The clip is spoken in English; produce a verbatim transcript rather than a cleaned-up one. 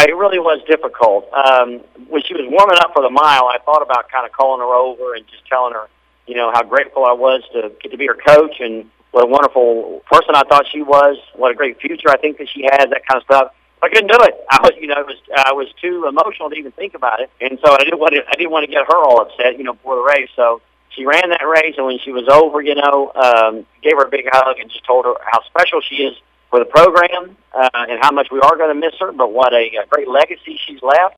it really was difficult. Um, when she was warming up for the mile, I thought about kind of calling her over and just telling her, you know, how grateful I was to get to be her coach and what a wonderful person I thought she was, what a great future I think that she has, that kind of stuff. I couldn't do it. I was, you know, it was I was too emotional to even think about it, and so I didn't want to. I didn't want to get her all upset, you know, before the race. So she ran that race, and when she was over, you know, um, gave her a big hug and just told her how special she is for the program uh, and how much we are going to miss her, but what a, a great legacy she's left.